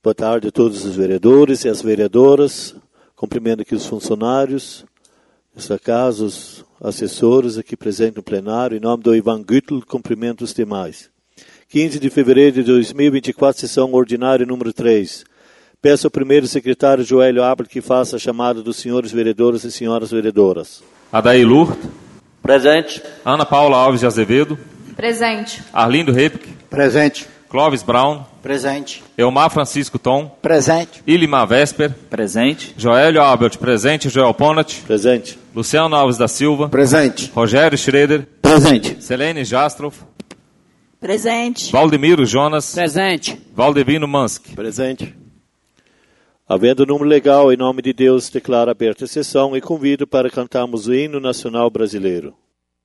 Boa tarde a todos os vereadores e as vereadoras. Cumprimento aqui os funcionários, nesta casa, os assessores aqui presentes no plenário. Em nome do Ivan Güttl, cumprimento os demais. 15 de fevereiro de 2024, sessão ordinária número 3. Peço ao primeiro secretário Joélio Abel que faça a chamada dos senhores vereadores e senhoras vereadoras. Adair Lurt. Presente. Ana Paula Alves de Azevedo. Presente. Arlindo Repke. Presente. Clóvis Brown. Presente. Elmar Francisco Tom. Presente. Ilimar Vesper. Presente. Joélio Abel, presente. Joel Ponat. Presente. Luciano Alves da Silva. Presente. Rogério Schroeder. Presente. Selene Jastroff. Presente. Valdemiro Jonas. Presente. Valdevino Mansky. Presente. Havendo número legal, em nome de Deus, declaro aberta a sessão e convido para cantarmos o hino nacional brasileiro.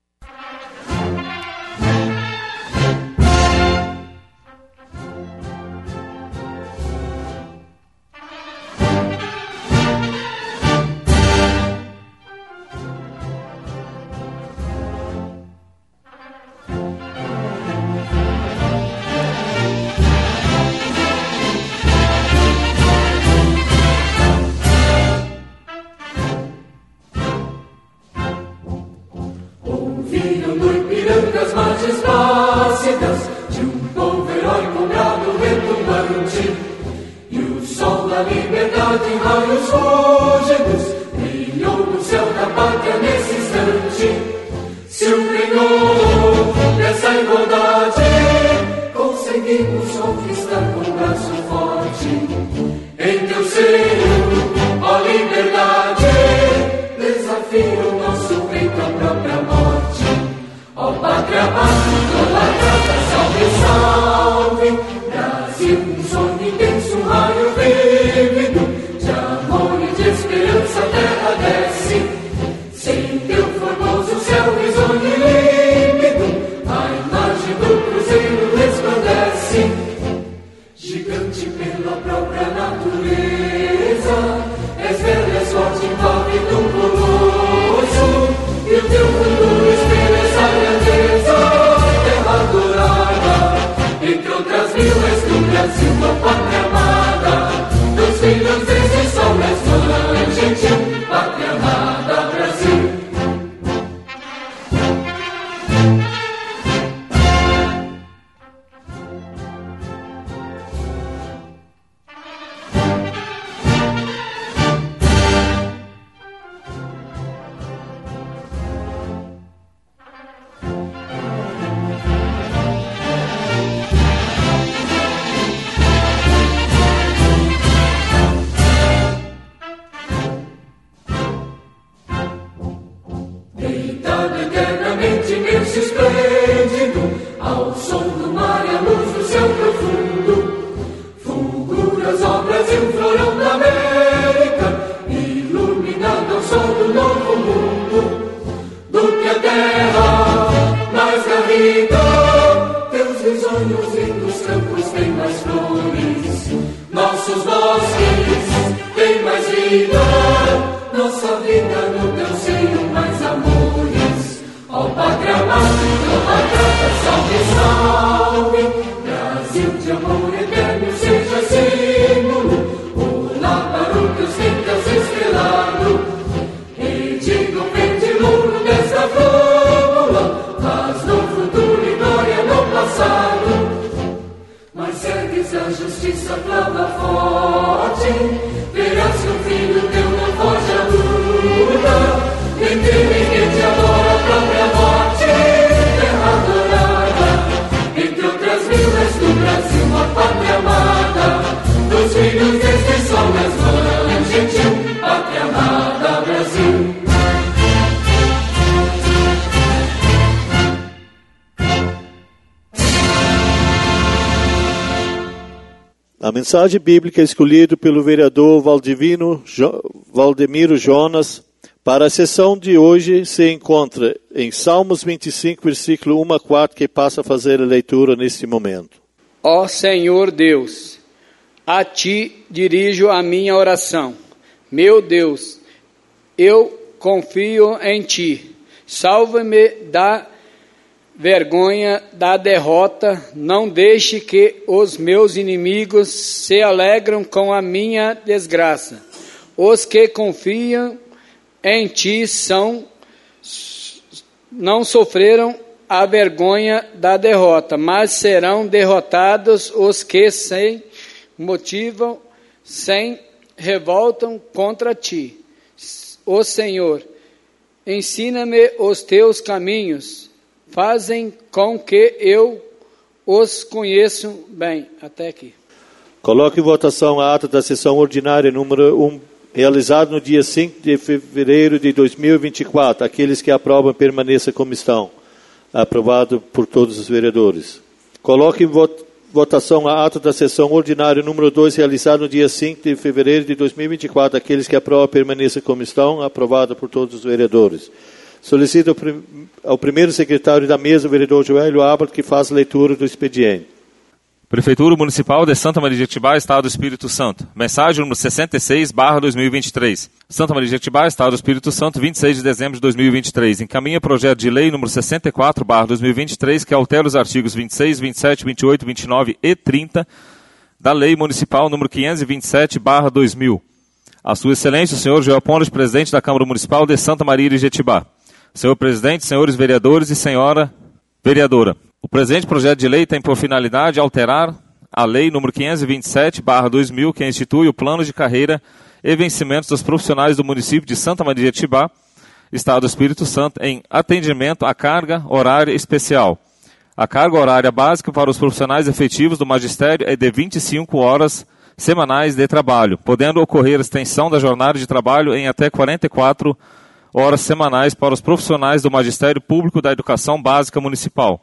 A mensagem bíblica escolhida pelo vereador Valdemiro Jonas para a sessão de hoje se encontra em Salmos 25, versículo 1 a 4, que passa a fazer a leitura neste momento. Ó Senhor Deus, a Ti dirijo a minha oração. Meu Deus, eu confio em Ti. Salva-me da vergonha da derrota, não deixe que os meus inimigos se alegram com a minha desgraça. Os que confiam em ti não sofreram a vergonha da derrota, mas serão derrotados os que sem motivo, sem revoltam contra ti. Ó Senhor, ensina-me os teus caminhos, fazem com que eu os conheça bem. Até aqui. Coloque em votação a ata da sessão ordinária número 1, realizada no dia 5 de fevereiro de 2024. Aqueles que aprovam permaneçam como estão. Aprovado por todos os vereadores. Coloque em votação a ata da sessão ordinária número 2, realizada no dia 5 de fevereiro de 2024. Aqueles que aprovam permaneçam como estão. Aprovado por todos os vereadores. Solicito ao primeiro secretário da mesa, o vereador Joelho Abbott, que faça leitura do expediente. Prefeitura Municipal de Santa Maria de Jetibá, Estado do Espírito Santo. Mensagem número 66/2023. Santa Maria de Jetibá, Estado do Espírito Santo, 26 de dezembro de 2023. Encaminha projeto de lei número 64/2023, que altera os artigos 26, 27, 28, 29 e 30 da Lei Municipal número 527/2000. A Sua Excelência, o senhor Joel Pontes, presidente da Câmara Municipal de Santa Maria de Jetibá. Senhor presidente, senhores vereadores e senhora vereadora. O presente projeto de lei tem por finalidade alterar a Lei nº 527/2000, que institui o plano de carreira e vencimentos dos profissionais do município de Santa Maria de Jetibá, Estado do Espírito Santo, em atendimento à carga horária especial. A carga horária básica para os profissionais efetivos do magistério é de 25 horas semanais de trabalho, podendo ocorrer extensão da jornada de trabalho em até 44 horas semanais para os profissionais do Magistério Público da Educação Básica Municipal.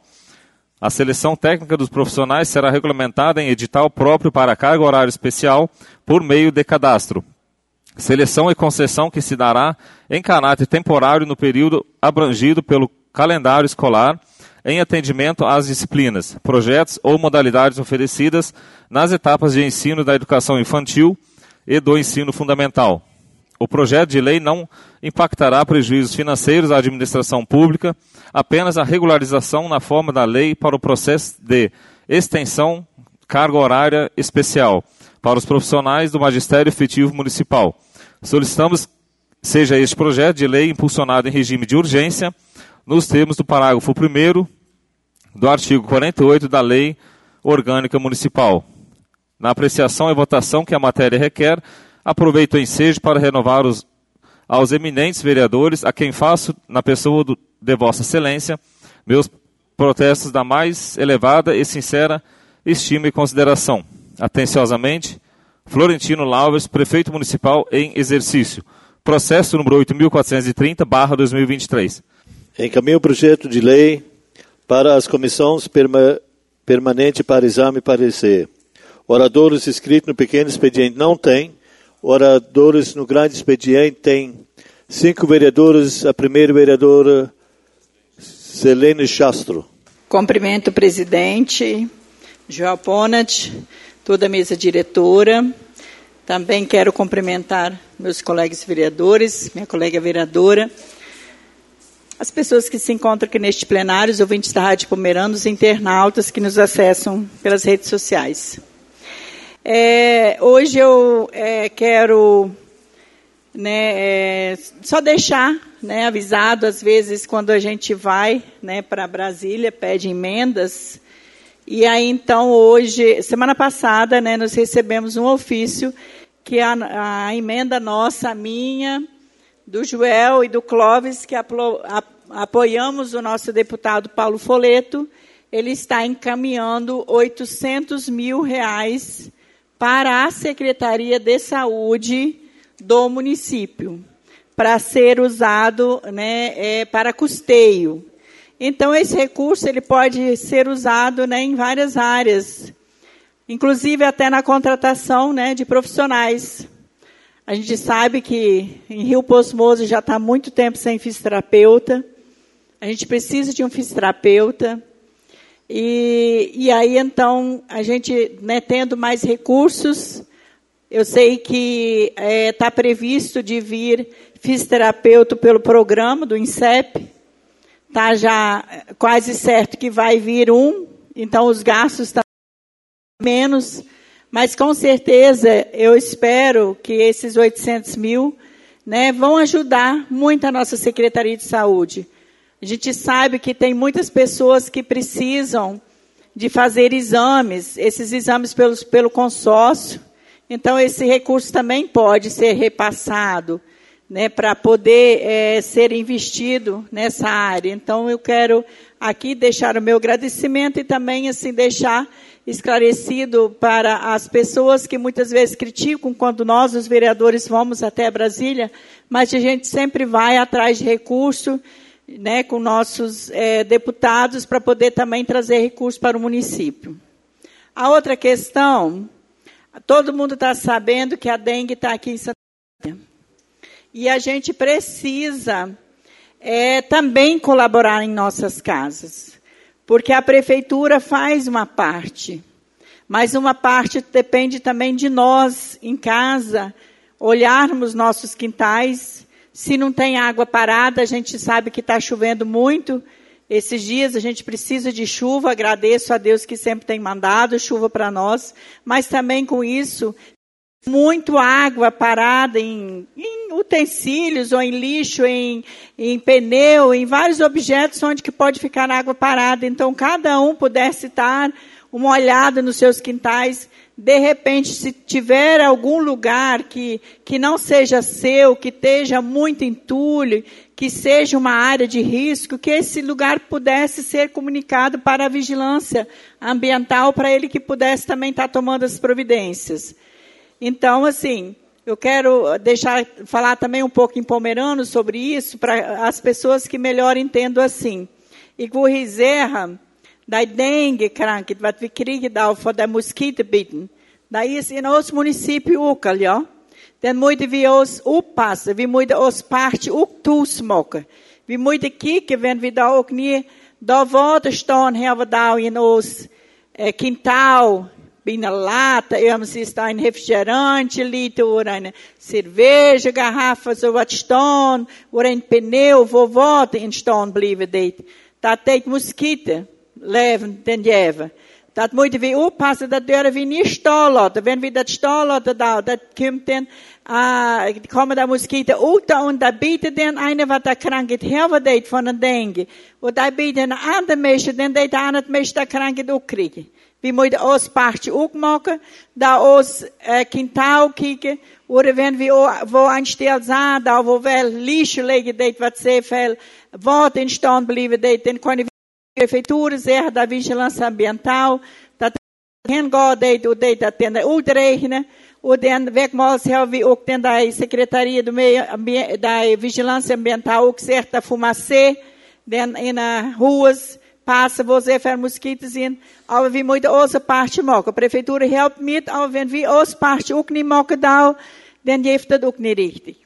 A seleção técnica dos profissionais será regulamentada em edital próprio para a carga horária especial por meio de cadastro. Seleção e concessão que se dará em caráter temporário no período abrangido pelo calendário escolar, em atendimento às disciplinas, projetos ou modalidades oferecidas nas etapas de ensino da educação infantil e do ensino fundamental. O projeto de lei não impactará prejuízos financeiros à administração pública, apenas a regularização na forma da lei para o processo de extensão carga horária especial para os profissionais do Magistério Efetivo Municipal. Solicitamos seja este projeto de lei impulsionado em regime de urgência, nos termos do parágrafo 1º do artigo 48 da Lei Orgânica Municipal. Na apreciação e votação que a matéria requer, aproveito o ensejo para renovar aos eminentes vereadores, a quem faço, na pessoa de Vossa Excelência, meus protestos da mais elevada e sincera estima e consideração. Atenciosamente, Florentino Lauves, Prefeito Municipal em exercício. Processo número 8.430/2023. Encaminho o projeto de lei para as comissões permanentes para exame e parecer. Oradores inscritos no pequeno expediente não tem. Oradores no grande expediente tem 5 vereadores. A primeira vereadora, Selene Castro. Cumprimento o presidente, Joel Pontes, toda a mesa diretora. Também quero cumprimentar meus colegas vereadores, minha colega vereadora, as pessoas que se encontram aqui neste plenário, os ouvintes da Rádio Pomerana, os internautas que nos acessam pelas redes sociais. Hoje eu quero só deixar avisado, às vezes, quando a gente vai para Brasília, pede emendas, e aí, então, hoje, semana passada, nós recebemos um ofício que a emenda nossa, a minha, do Joel e do Clóvis, que apoiamos o nosso deputado Paulo Foleto, ele está encaminhando R$800 mil para a Secretaria de Saúde do município, para ser usado para custeio. Então, esse recurso ele pode ser usado em várias áreas, inclusive até na contratação de profissionais. A gente sabe que em Rio Poço Moço já está há muito tempo sem fisioterapeuta, a gente precisa de um fisioterapeuta, e aí, então, a gente, tendo mais recursos, eu sei que está previsto de vir fisioterapeuta pelo programa do INSEP, está já quase certo que vai vir então os gastos estão menos, mas com certeza eu espero que esses 800 mil, né, vão ajudar muito a nossa Secretaria de Saúde. A gente sabe que tem muitas pessoas que precisam de fazer exames, esses exames pelo consórcio, então esse recurso também pode ser repassado, né, para poder ser investido nessa área. Então eu quero aqui deixar o meu agradecimento e também assim deixar esclarecido para as pessoas que muitas vezes criticam quando nós, os vereadores, vamos até Brasília, mas a gente sempre vai atrás de recurso, né, com nossos deputados para poder também trazer recursos para o município. A outra questão, todo mundo está sabendo que a dengue está aqui em Santa Catarina. E a gente precisa também colaborar em nossas casas, porque a prefeitura faz uma parte, mas uma parte depende também de nós, em casa, olharmos nossos quintais. Se não tem água parada, a gente sabe que está chovendo muito. Esses dias a gente precisa de chuva, agradeço a Deus que sempre tem mandado chuva para nós, mas também com isso, muito água parada em utensílios, ou em lixo, em pneu, em vários objetos onde que pode ficar água parada. Então, cada um pudesse dar uma olhada nos seus quintais. De repente, se tiver algum lugar que não seja seu, que esteja muito entulho, que seja uma área de risco, que esse lugar pudesse ser comunicado para a vigilância ambiental, para ele que pudesse também estar tomando as providências. Então, assim, eu quero falar também um pouco em pomerano sobre isso, para as pessoas que melhor entendam assim. Ich woher sehr, die Dengue-Krankheit, was wir kriegen da von der Moskitobitten, da ist in ons município ook al, ja. Dan moeten we ons oppassen, we moeten ons paardje ook toesmokken. We moeten kijken, wenn we daar ook niet, daar water staan hebben we daar in ons quintal, bem na lata, se está em refrigerante, liter, ou em cerveja, garrafas, ou wat staan, ou em pneu, wo water in staan blijven deed. Dat deed moskieten, leven, den jeva. Dat moeten we oppassen, dat deuren we niet staan laten. Wenn we dat staan laten, dat komt dan, komen de moskieten ook daar, en dat biedt dan een wat de krankheid hebben deed van een dengue. En dat biedt een ander meisje, dan deed aan het meisje de krankheid ook krijgen. We moeten ons paardje ook maken, daar ons quintal kijken, of wenn we wo een stel zijn, daar wo wel lixo liggen deed, wat zeer veel water in stand blijven deed, dan kunnen we de prefeitura zeggen, da vigilância ambiental, dat hen gaat deed, of deed dat dan uitregenen, of dan wegmaals hebben we ook dan de secretaria do meio ambiente, da vigilância ambiental ook zegt, da fumacê, dan in ruas, passa você ver mosquitos in, aber we moeten onze parte maken. A prefeitura helpt met, aber wenn we onze parte ook niet maken, dan heeft dat ook niet richtig.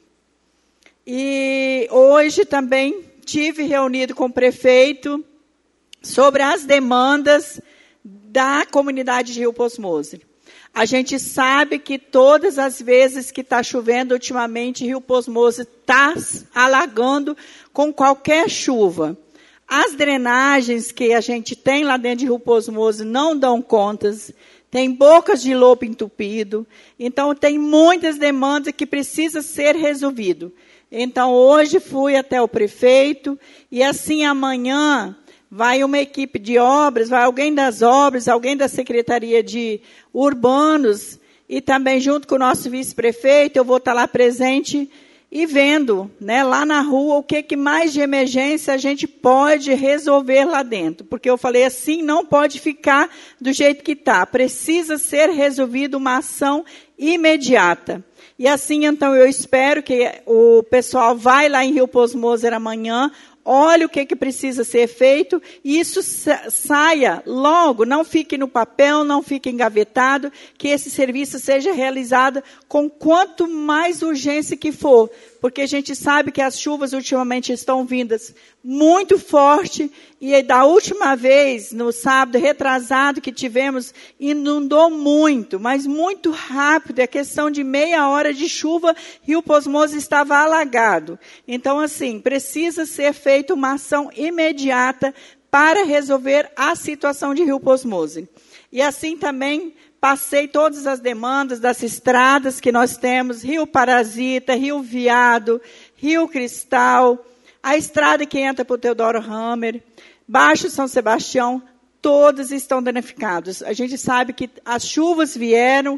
E hoje também tive reunido com o prefeito sobre as demandas da comunidade de Rio Poço Moser. A gente sabe que todas as vezes que está chovendo ultimamente, Rio Poço Moser está alagando com qualquer chuva. As drenagens que a gente tem lá dentro de Rio Poço Moser não dão contas, tem bocas de lobo entupido, então tem muitas demandas que precisam ser resolvidas. Então hoje fui até o prefeito e assim amanhã vai uma equipe de obras, vai alguém das obras, alguém da Secretaria de Urbanos e também junto com o nosso vice-prefeito, eu vou estar lá presente e vendo, né, lá na rua o que mais de emergência a gente pode resolver lá dentro. Porque eu falei assim, não pode ficar do jeito que está. Precisa ser resolvida uma ação imediata. E assim, então, eu espero que o pessoal vai lá em Rio Poço Moser amanhã, olhe o que precisa ser feito e isso saia logo, não fique no papel, não fique engavetado, que esse serviço seja realizado com quanto mais urgência que for, porque a gente sabe que as chuvas ultimamente estão vindas muito forte, e da última vez, no sábado retrasado que tivemos, inundou muito, mas muito rápido, é questão de meia hora de chuva, Rio Posmoso estava alagado. Então, assim, precisa ser feita uma ação imediata para resolver a situação de Rio Posmoso. E assim também passei todas as demandas das estradas que nós temos, Rio Parasita, Rio Viado, Rio Cristal, a estrada que entra para o Teodoro Hammer, Baixo São Sebastião, todos estão danificados. A gente sabe que as chuvas vieram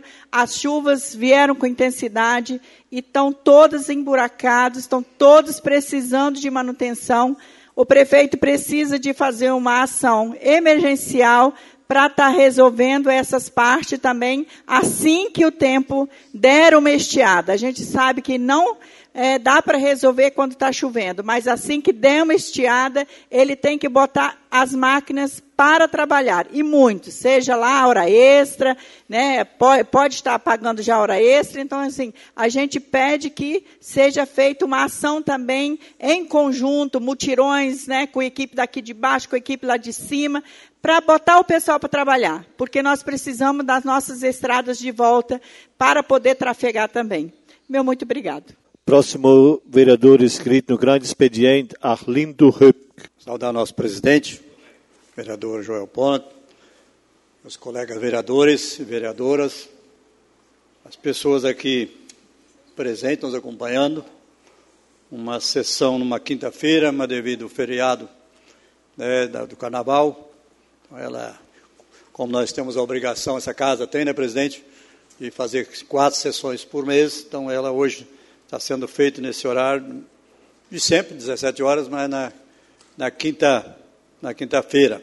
com intensidade e estão todas emburacadas, estão todos precisando de manutenção. O prefeito precisa de fazer uma ação emergencial para estar resolvendo essas partes também, assim que o tempo der uma estiada. A gente sabe que não dá para resolver quando está chovendo, mas assim que der uma estiada, ele tem que botar as máquinas para trabalhar, e muito, seja lá hora extra, né, pode estar pagando já hora extra. Então, assim, a gente pede que seja feita uma ação também em conjunto, mutirões, né, com a equipe daqui de baixo, com a equipe lá de cima, para botar o pessoal para trabalhar, porque nós precisamos das nossas estradas de volta para poder trafegar também. Meu muito obrigado. Próximo vereador inscrito no grande expediente, Arlindo Höpke. Saudar nosso presidente, vereador Joel Ponte, meus colegas vereadores e vereadoras, as pessoas aqui presentes nos acompanhando. Uma sessão numa quinta-feira, mas devido ao feriado, né, do Carnaval. Ela, como nós temos a obrigação, essa casa tem, né, presidente, de fazer 4 sessões por mês, então ela hoje está sendo feito nesse horário de sempre, 17 horas, mas na quinta-feira.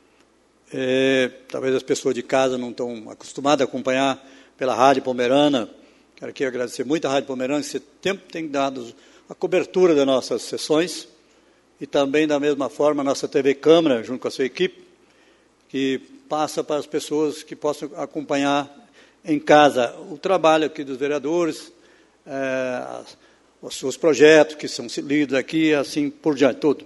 Talvez as pessoas de casa não estão acostumadas a acompanhar pela Rádio Pomerana. Quero aqui agradecer muito à Rádio Pomerana, que esse tempo tem dado a cobertura das nossas sessões, e também, da mesma forma, a nossa TV Câmara, junto com a sua equipe, que passa para as pessoas que possam acompanhar em casa o trabalho aqui dos vereadores, os seus projetos que são lidos aqui, assim por diante, tudo.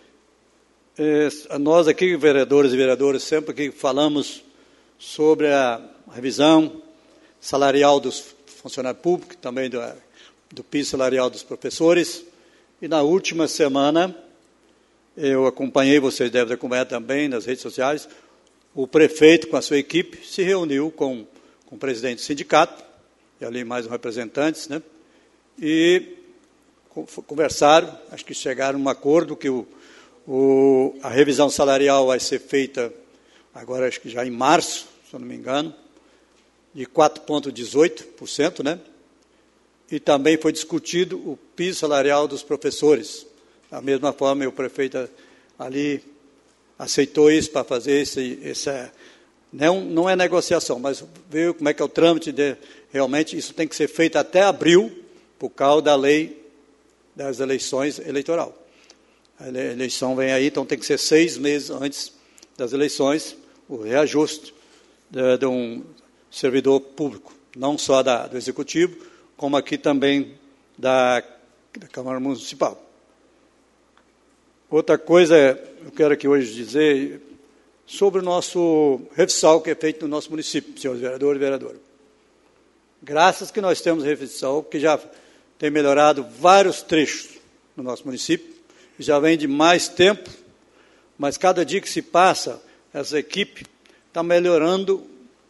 Nós aqui, vereadores e vereadoras, sempre que falamos sobre a revisão salarial dos funcionários públicos, também do piso salarial dos professores, e na última semana, eu acompanhei, vocês devem acompanhar também nas redes sociais, o prefeito com a sua equipe se reuniu com o presidente do sindicato, e ali mais representantes, né? E conversaram, acho que chegaram a um acordo que a revisão salarial vai ser feita agora, acho que já em março, se eu não me engano, de 4,18%, né? E também foi discutido o piso salarial dos professores. Da mesma forma, o prefeito ali aceitou isso para fazer não é negociação, mas ver como é que é o trâmite realmente isso tem que ser feito até abril, por causa da lei das eleições eleitoral. A eleição vem aí, então tem que ser 6 meses antes das eleições, o reajuste de um servidor público, não só do Executivo, como aqui também da Câmara Municipal. Outra coisa, eu quero aqui hoje dizer sobre o nosso refisal que é feito no nosso município, senhores vereadores e vereadoras. Graças que nós temos refisal, que já tem melhorado vários trechos no nosso município, e já vem de mais tempo, mas cada dia que se passa, essa equipe está melhorando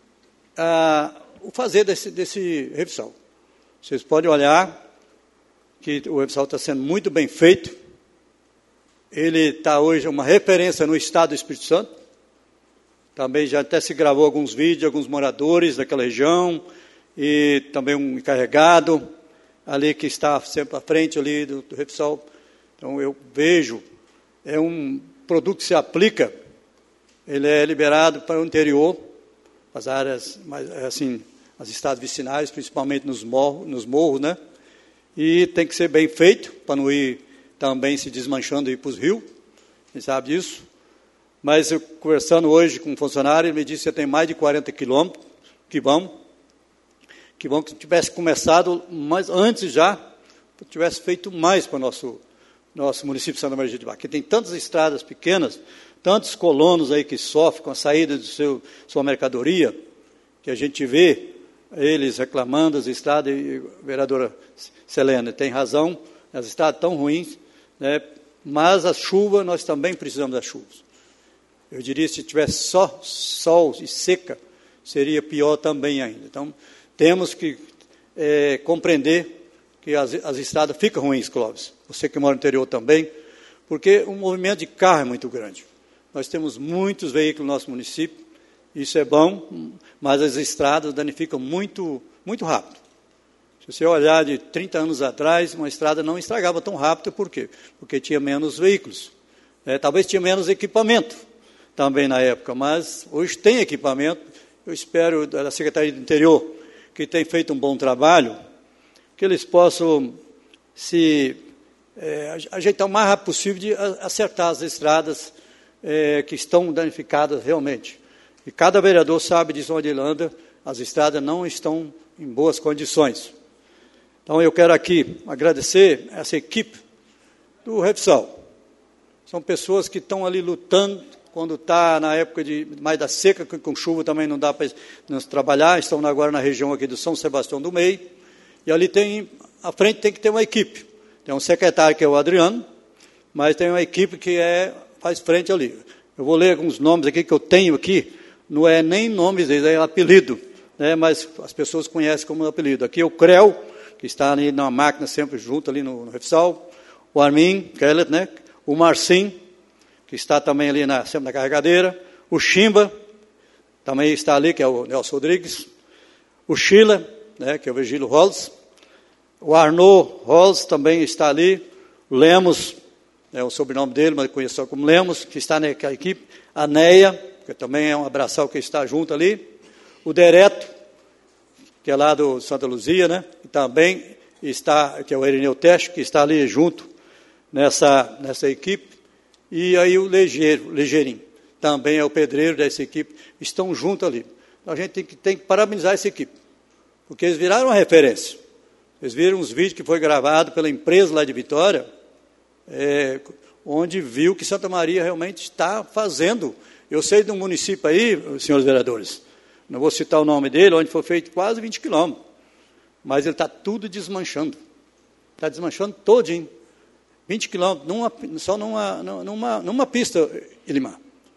o fazer desse refisal. Vocês podem olhar que o refisal está sendo muito bem feito. Ele está hoje uma referência no estado do Espírito Santo. Também já até se gravou alguns vídeos de alguns moradores daquela região, e também um encarregado ali que está sempre à frente ali do refisal. Então eu vejo, é um produto que se aplica, ele é liberado para o interior, as áreas, assim, as estados vicinais, principalmente nos morros, né? E tem que ser bem feito, para não ir também se desmanchando e ir para os rios, quem sabe disso. Mas eu, conversando hoje com um funcionário, ele me disse que tem mais de 40 quilômetros que tivesse começado mais antes já, tivesse feito mais para o nosso município de Santa Maria de Jetibá, que tem tantas estradas pequenas, tantos colonos aí que sofrem com a saída de sua mercadoria, que a gente vê eles reclamando das estradas, e a vereadora Selene tem razão, as estradas tão ruins, né? Mas a chuva, nós também precisamos das chuvas. Eu diria, se tivesse só sol e seca, seria pior também ainda. Então, temos que compreender que as estradas ficam ruins, Clóvis. Você que mora no interior também, porque o movimento de carro é muito grande. Nós temos muitos veículos no nosso município, isso é bom, mas as estradas danificam muito, muito rápido. Se você olhar de 30 anos atrás, uma estrada não estragava tão rápido, por quê? Porque tinha menos veículos. Talvez tinha menos equipamento também na época, mas hoje tem equipamento. Eu espero da Secretaria do Interior, que tem feito um bom trabalho, que eles possam se ajeitar o mais rápido possível de acertar as estradas que estão danificadas realmente. E cada vereador sabe disso onde ele anda, as estradas não estão em boas condições. Então, eu quero aqui agradecer essa equipe do Refsal. São pessoas que estão ali lutando, quando está na época mais da seca, que com chuva também não dá para trabalhar, estão agora na região aqui do São Sebastião do Mei, e ali à frente tem que ter uma equipe. Tem um secretário que é o Adriano, mas tem uma equipe que faz frente ali. Eu vou ler alguns nomes aqui que eu tenho aqui, não é nem nomes, é apelido, né, mas as pessoas conhecem como apelido. Aqui é o Creu, que está ali na máquina sempre junto ali no Refsal, o Armin Kellet, né, o Marcinho, que está também ali sempre na carregadeira, o Chimba, também está ali, que é o Nelson Rodrigues, o Sheila, né, que é o Virgílio Rolls, o Arnaud Rolls também está ali, o Lemos, é o sobrenome dele, mas conheço só como Lemos, que está naquela equipe, a Neia, que também é um abraçal que está junto ali, o Dereto, que é lá do Santa Luzia, né, que também está, que é o Erineu Teste, que está ali junto nessa equipe, e aí o Ligeirinho, também é o pedreiro dessa equipe, estão juntos ali. Então, a gente tem que parabenizar essa equipe, porque eles viraram uma referência. Eles viram uns vídeos que foi gravado pela empresa lá de Vitória, onde viu que Santa Maria realmente está fazendo. Eu sei de um município aí, senhores vereadores, não vou citar o nome dele, onde foi feito quase 20 quilômetros, mas ele está tudo desmanchando. Está desmanchando todinho. 20 quilômetros, só numa pista, Ilimar.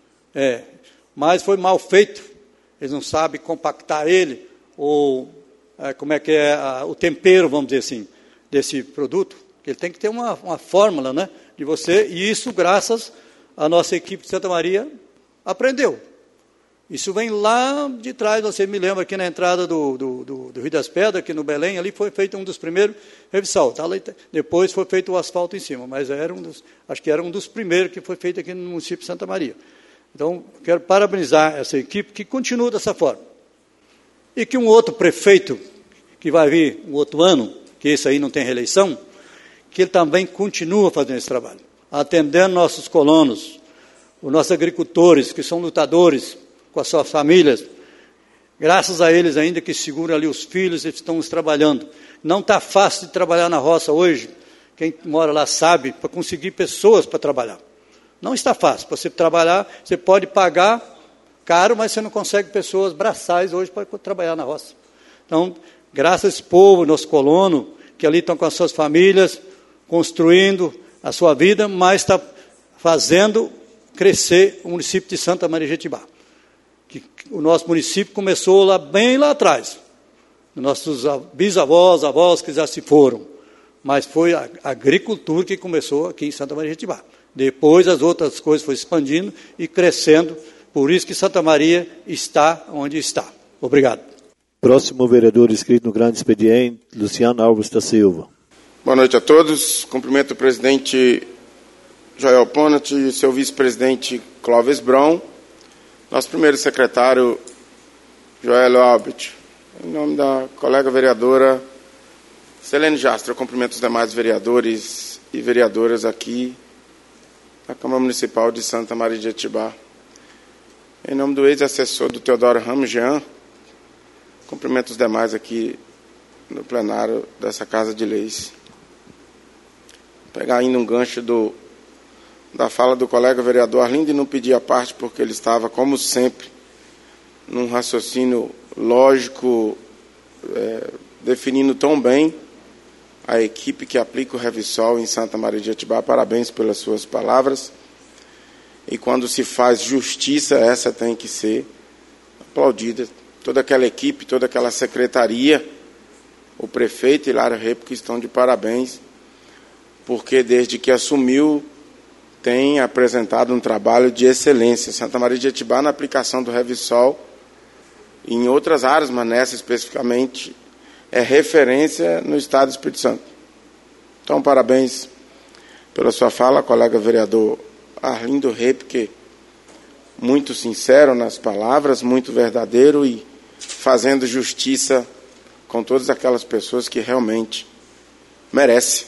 Mas foi mal feito, eles não sabem compactar ele, ou como é que é o tempero, vamos dizer assim, desse produto. Ele tem que ter uma fórmula, né, de você, e isso graças à nossa equipe de Santa Maria aprendeu. Isso vem lá de trás, você me lembra aqui na entrada do Rio das Pedras, aqui no Belém, ali foi feito um dos primeiros Refsal. Tá? Depois foi feito o asfalto em cima, mas acho que era um dos primeiros que foi feito aqui no município de Santa Maria. Então, quero parabenizar essa equipe que continua dessa forma. E que um outro prefeito, que vai vir um outro ano, que esse aí não tem reeleição, que ele também continua fazendo esse trabalho, atendendo nossos colonos, os nossos agricultores, que são lutadores, com as suas famílias, graças a eles ainda que seguram ali os filhos e estão trabalhando. Não está fácil de trabalhar na roça hoje, quem mora lá sabe, para conseguir pessoas para trabalhar. Não está fácil, para você trabalhar, você pode pagar caro, mas você não consegue pessoas braçais hoje para trabalhar na roça. Então, graças a esse povo, nosso colono, que ali estão com as suas famílias, construindo a sua vida, mas está fazendo crescer o município de Santa Maria de Jetibá. O nosso município começou bem lá atrás, nossos bisavós, avós que já se foram, mas foi a agricultura que começou aqui em Santa Maria de Jetibá. Depois as outras coisas foram expandindo e crescendo, por isso que Santa Maria está onde está. Obrigado. Próximo vereador inscrito no grande expediente, Luciano Alves da Silva. Boa noite a todos. Cumprimento o presidente Joel Ponat e seu vice-presidente Clóvis Brown, nosso primeiro secretário, Joel Albert. Em nome da colega vereadora Selene Jastra, eu cumprimento os demais vereadores e vereadoras aqui da Câmara Municipal de Santa Maria de Jetibá. Em nome do ex-assessor do Teodoro Ramos Jean, cumprimento os demais aqui no plenário dessa Casa de Leis. pegar ainda um gancho da fala do colega vereador Arlindo e não pedir a parte, porque ele estava, como sempre, num raciocínio lógico, definindo tão bem a equipe que aplica o Revisol em Santa Maria de Jetibá. Parabéns pelas suas palavras. E quando se faz justiça, essa tem que ser aplaudida. Toda aquela equipe, toda aquela secretaria, o prefeito Hilário Repo, que estão de parabéns, porque desde que assumiu, tem apresentado um trabalho de excelência. Santa Maria de Jetibá, na aplicação do Revisol, e em outras áreas, mas nessa especificamente, é referência no Estado do Espírito Santo. Então, parabéns pela sua fala, colega vereador Arlindo Repo, que muito sincero nas palavras, muito verdadeiro e fazendo justiça com todas aquelas pessoas que realmente merecem.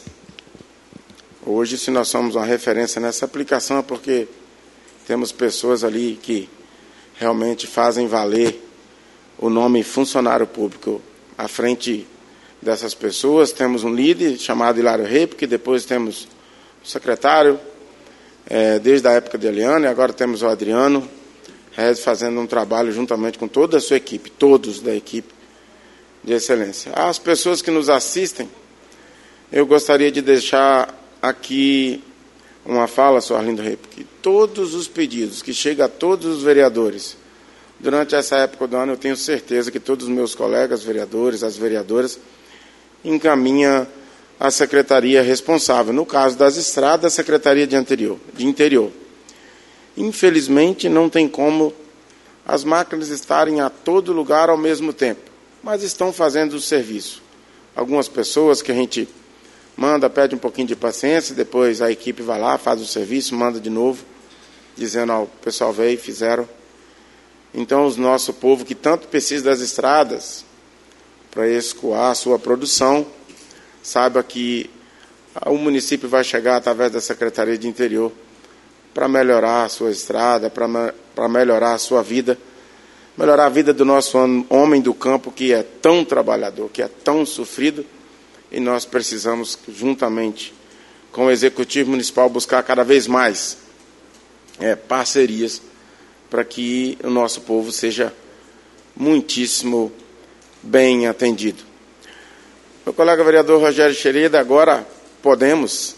Hoje, se nós somos uma referência nessa aplicação, é porque temos pessoas ali que realmente fazem valer o nome funcionário público. À frente dessas pessoas, temos um líder chamado Hilário Repo, que depois temos o secretário, desde a época de Eliane, agora temos o Adriano, fazendo um trabalho juntamente com toda a sua equipe, todos da equipe de excelência. As pessoas que nos assistem, eu gostaria de deixar aqui uma fala, senhor Arlindo Repo, que todos os pedidos que chegam a todos os vereadores, durante essa época do ano, eu tenho certeza que todos os meus colegas vereadores, as vereadoras, encaminham a secretaria responsável. No caso das estradas, a Secretaria de Interior. Infelizmente, não tem como as máquinas estarem a todo lugar ao mesmo tempo, mas estão fazendo o serviço. Algumas pessoas que a gente manda, pede um pouquinho de paciência, depois a equipe vai lá, faz o serviço, manda de novo, dizendo, o pessoal veio e fizeram. Então, o nosso povo que tanto precisa das estradas para escoar a sua produção, saiba que o município vai chegar através da Secretaria de Interior para melhorar a sua estrada, para melhorar a sua vida, melhorar a vida do nosso homem do campo, que é tão trabalhador, que é tão sofrido, e nós precisamos, juntamente com o Executivo Municipal, buscar cada vez mais parcerias para que o nosso povo seja muitíssimo bem atendido. Meu colega vereador Rogério Xereda, agora podemos,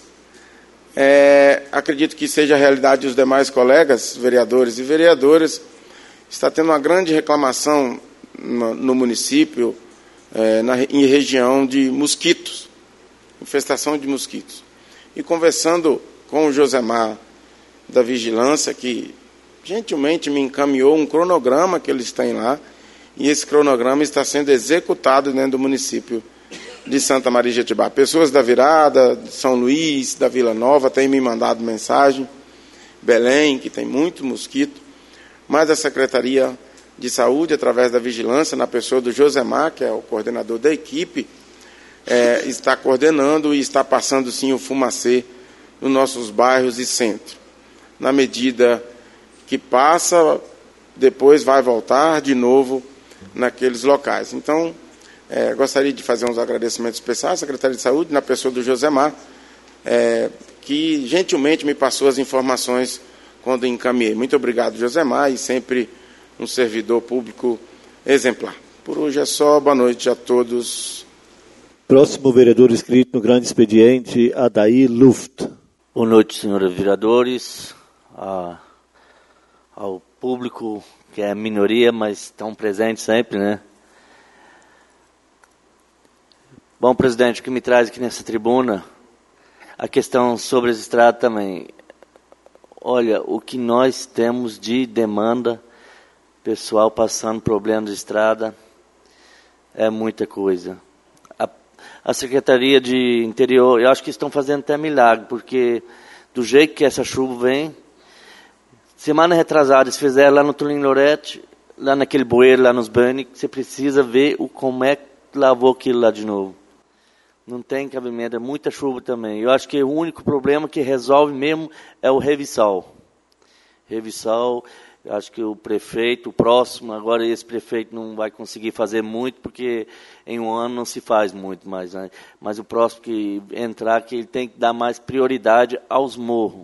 acredito que seja a realidade dos demais colegas, vereadores e vereadoras, está tendo uma grande reclamação no município, em região de mosquitos, infestação de mosquitos. E conversando com o Josemar da Vigilância, que gentilmente me encaminhou um cronograma que eles têm lá, e esse cronograma está sendo executado dentro do município de Santa Maria de Jetibá. Pessoas da Virada, de São Luís, da Vila Nova, têm me mandado mensagem, Belém, que tem muito mosquito, mas a Secretaria de Saúde, através da Vigilância, na pessoa do Josemar, que é o coordenador da equipe, está coordenando e está passando, sim, o fumacê nos nossos bairros e centro. Na medida que passa, depois vai voltar de novo naqueles locais. Então, gostaria de fazer uns agradecimentos especiais à Secretaria de Saúde, na pessoa do Josemar, que gentilmente me passou as informações quando encaminhei. Muito obrigado, Josemar, e sempre um servidor público exemplar. Por hoje é só. Boa noite a todos. Próximo vereador inscrito no grande expediente, Adair Luft. Boa noite, senhores vereadores, ao público, que é minoria, mas estão presentes sempre, né? Bom, presidente, o que me traz aqui nessa tribuna, a questão sobre as estradas também. Olha, o que nós temos de demanda, pessoal passando problemas de estrada, é muita coisa. A Secretaria de Interior, eu acho que estão fazendo até milagre, porque do jeito que essa chuva vem, semana retrasada eles fizeram lá no Tulim Lorete, lá naquele bueiro, lá nos Bani, você precisa ver como é que lavou aquilo lá de novo. Não tem cabimento, é muita chuva também. Eu acho que o único problema que resolve mesmo é o Revisol. Revisol, Eu acho que o prefeito, o próximo, agora esse prefeito não vai conseguir fazer muito, porque em um ano não se faz muito mais, né? Mas o próximo que entrar, que ele tem que dar mais prioridade aos morros.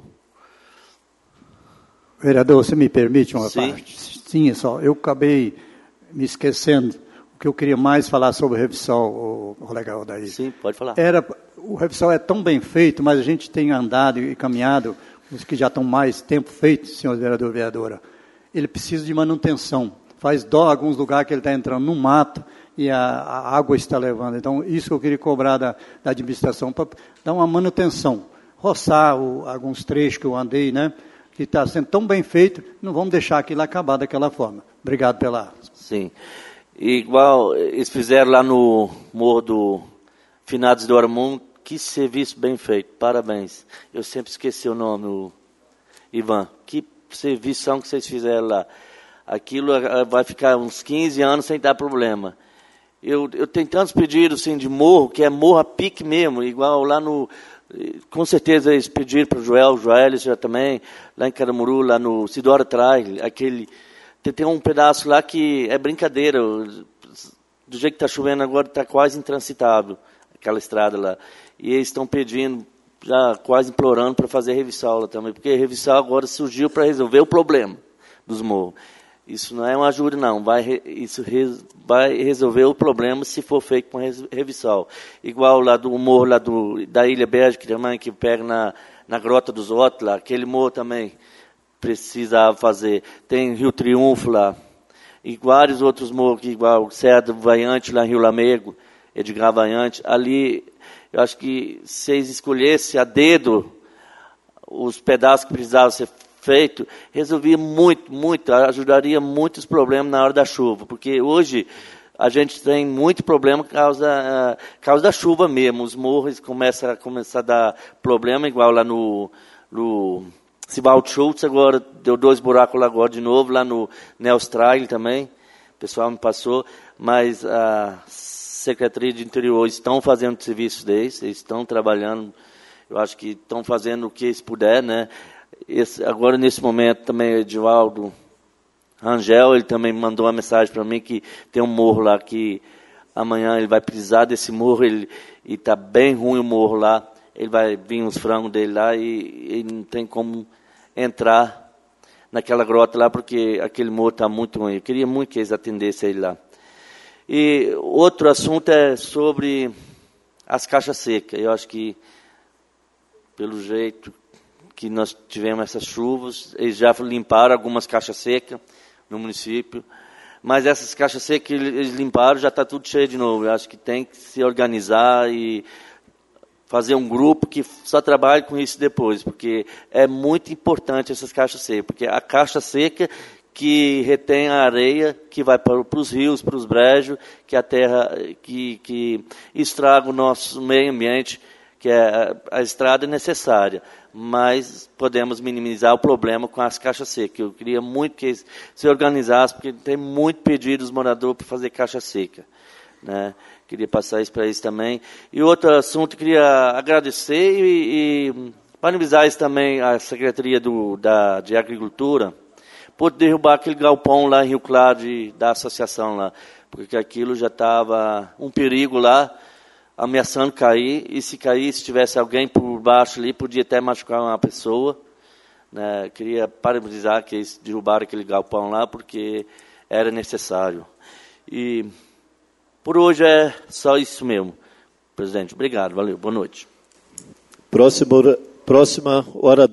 Vereador, você me permite uma Sim. parte? Sim, só. Eu acabei me esquecendo o que eu queria mais falar sobre o Revsol, o colega Odair. Sim, pode falar. O Revsol é tão bem feito, mas a gente tem andado e caminhado, os que já estão mais tempo feitos, senhor vereador e vereadora, ele precisa de manutenção. Faz dó em alguns lugares que ele está entrando no mato e a água está levando. Então, isso eu queria cobrar da administração, para dar uma manutenção. Roçar alguns trechos que eu andei, né, que está sendo tão bem feito, não vamos deixar aquilo acabar daquela forma. Obrigado pela... Sim. Igual eles fizeram lá no Morro do Finados do Aramundo, que serviço bem feito, parabéns. Eu sempre esqueci o nome, Ivan. Que serviço que vocês fizeram lá. Aquilo vai ficar uns 15 anos sem dar problema. Eu tenho tantos pedidos assim, de morro, que é morro a pique mesmo, igual lá no... Com certeza eles pediram para o Joel já também, lá em Caramuru, lá no Sidora Trail, aquele... Tem um pedaço lá que é brincadeira, do jeito que está chovendo agora está quase intransitável, aquela estrada lá. E eles estão pedindo, já quase implorando para fazer Revsol lá também, porque Revsol agora surgiu para resolver o problema dos morros. Isso não é uma ajuda, não. Isso vai resolver o problema se for feito com Revsol. Igual lá do morro lá da Ilha Bélgica também, que pega na Grota dos Ottos, lá, aquele morro também precisava fazer. Tem Rio Triunfo lá, e vários outros morros, igual Serra do Vaiante, lá em Rio Lamego, Edgar Vaiante. Ali, eu acho que se eles escolhessem a dedo os pedaços que precisavam ser feitos, resolvia muito, ajudaria muitos problemas na hora da chuva, porque hoje a gente tem muito problema por causa da chuva mesmo. Os morros começam a dar problema, igual lá no Sibaldo Schultz, agora deu 2 buracos lá agora de novo, lá no Neustrail também, o pessoal me passou, mas a Secretaria de Interior estão fazendo serviços deles, eles estão trabalhando, eu acho que estão fazendo o que eles puderem, né? Agora, nesse momento, também o Edivaldo Rangel, ele também mandou uma mensagem para mim que tem um morro lá que amanhã ele vai precisar desse morro, e está bem ruim o morro lá. Ele vai vir os frangos dele lá e ele não tem como entrar naquela grota lá, porque aquele morro está muito ruim. Eu queria muito que eles atendessem ele lá. E outro assunto é sobre as caixas secas. Eu acho que, pelo jeito que nós tivemos essas chuvas, eles já limparam algumas caixas secas no município, mas essas caixas secas que eles limparam já está tudo cheio de novo. Eu acho que tem que se organizar e fazer um grupo que só trabalhe com isso depois, porque é muito importante essas caixas secas, porque a caixa seca que retém a areia, que vai para os rios, para os brejos, que a terra, que estraga o nosso meio ambiente, que a estrada é necessária, mas podemos minimizar o problema com as caixas secas. Eu queria muito que eles se organizassem, porque tem muito pedido dos moradores para fazer caixa seca, né? Queria passar isso para eles também. E outro assunto, queria agradecer e parabenizar isso também a Secretaria de Agricultura por derrubar aquele galpão lá em Rio Claro da associação lá, porque aquilo já estava um perigo lá, ameaçando cair, e se cair, se tivesse alguém por baixo ali, podia até machucar uma pessoa, né? Queria parabenizar que eles derrubaram aquele galpão lá, porque era necessário. E por hoje é só isso mesmo, presidente. Obrigado, valeu, boa noite. Próxima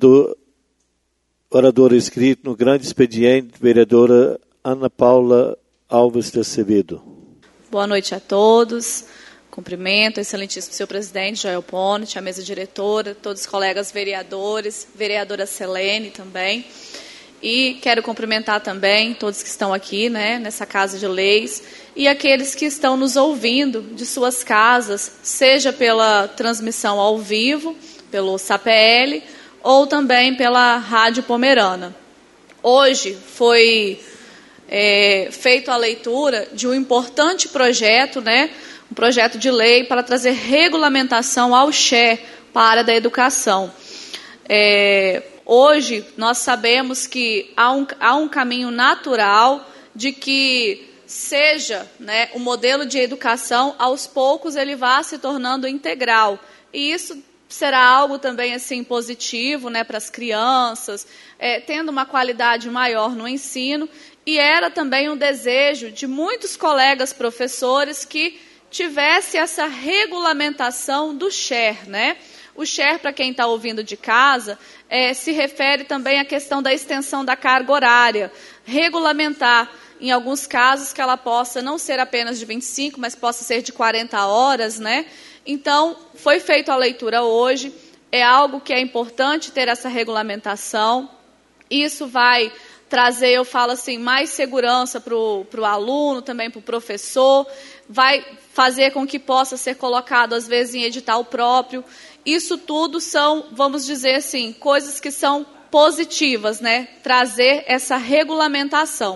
oradora inscrita no grande expediente, vereadora Ana Paula Alves de Acevedo. Boa noite a todos. Cumprimento o excelentíssimo senhor presidente, Joel Ponte, a mesa diretora, todos os colegas vereadores, vereadora Selene também. E quero cumprimentar também todos que estão aqui, né, nessa Casa de Leis, e aqueles que estão nos ouvindo de suas casas, seja pela transmissão ao vivo, pelo SAPL, ou também pela Rádio Pomerana. Hoje foi feita a leitura de um importante projeto, né, um projeto de lei para trazer regulamentação ao CHE para a área da educação. Hoje, nós sabemos que há um caminho natural de que seja, né, o modelo de educação, aos poucos, ele vá se tornando integral. E isso será algo também assim, positivo, né, para as crianças, tendo uma qualidade maior no ensino. E era também um desejo de muitos colegas professores que tivesse essa regulamentação do SHARE, né? O SHARE, para quem está ouvindo de casa, se refere também à questão da extensão da carga horária. Regulamentar, em alguns casos, que ela possa não ser apenas de 25, mas possa ser de 40 horas, né? Então, foi feita a leitura hoje, é algo que é importante ter essa regulamentação. Isso vai trazer, eu falo assim, mais segurança para o aluno, também para o professor, vai fazer com que possa ser colocado, às vezes, em edital próprio. Isso tudo são, vamos dizer assim, coisas que são positivas, né? Trazer essa regulamentação.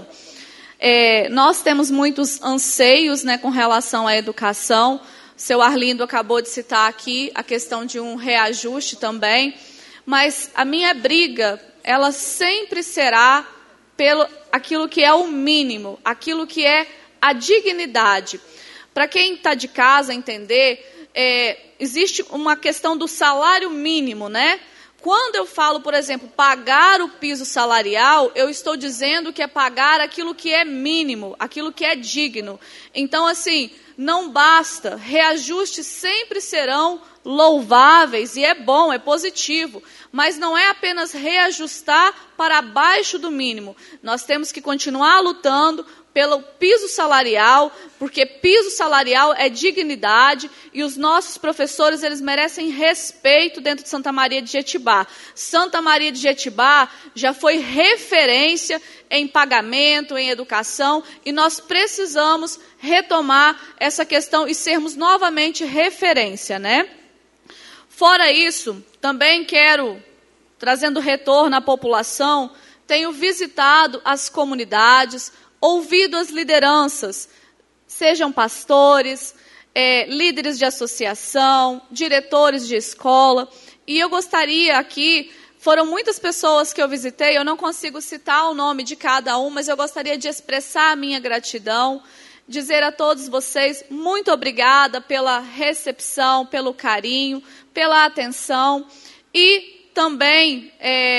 Nós temos muitos anseios, né, com relação à educação. O seu Arlindo acabou de citar aqui a questão de um reajuste também. Mas a minha briga, ela sempre será pelo aquilo que é o mínimo, aquilo que é a dignidade. Para quem está de casa entender, existe uma questão do salário mínimo, né? Quando eu falo, por exemplo, pagar o piso salarial, eu estou dizendo que é pagar aquilo que é mínimo, aquilo que é digno. Então, assim, não basta, reajustes sempre serão louváveis, e é bom, é positivo, mas não é apenas reajustar para abaixo do mínimo. Nós temos que continuar lutando pelo piso salarial, porque piso salarial é dignidade, e os nossos professores, eles merecem respeito dentro de Santa Maria de Jetibá. Santa Maria de Jetibá já foi referência em pagamento, em educação, e nós precisamos retomar essa questão e sermos novamente referência, né? Fora isso, também quero, trazendo retorno à população, tenho visitado as comunidades, ouvido as lideranças, sejam pastores, líderes de associação, diretores de escola, e eu gostaria aqui, foram muitas pessoas que eu visitei, eu não consigo citar o nome de cada um, mas eu gostaria de expressar a minha gratidão, dizer a todos vocês, muito obrigada pela recepção, pelo carinho, pela atenção, e também